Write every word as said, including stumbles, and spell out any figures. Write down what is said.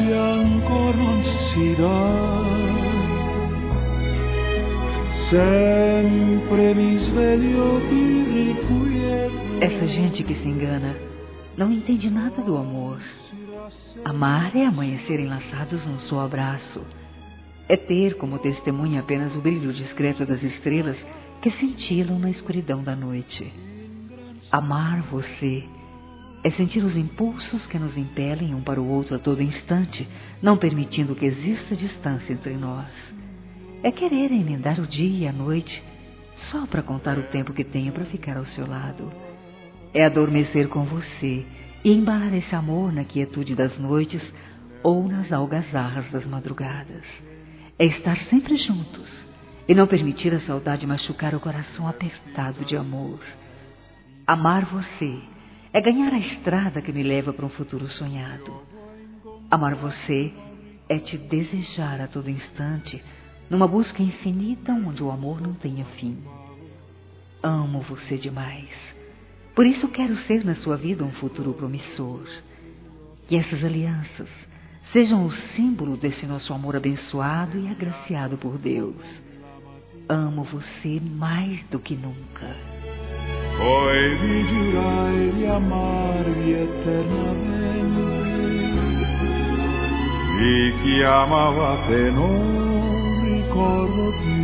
bianco non si dà. Sempre me sveglio irrequieto. Essa gente que se engana não entende nada do amor. Amar é amanhecer enlaçados num só abraço. É ter como testemunha apenas o brilho discreto das estrelas que cintilam na escuridão da noite. Amar você é sentir os impulsos que nos impelem um para o outro a todo instante, não permitindo que exista distância entre nós. É querer emendar o dia e a noite só para contar o tempo que tenho para ficar ao seu lado. É adormecer com você e embalar esse amor na quietude das noites ou nas algazarras das madrugadas. É estar sempre juntos e não permitir a saudade machucar o coração apertado de amor. Amar você é ganhar a estrada que me leva para um futuro sonhado. Amar você é te desejar a todo instante, numa busca infinita onde o amor não tenha fim. Amo você demais. Por isso quero ser na sua vida um futuro promissor. Que essas alianças sejam o símbolo desse nosso amor abençoado e agraciado por Deus. Amo você mais do que nunca. Poi vi giurai di amarvi eternamente. Vi chi amava te non ricordo più.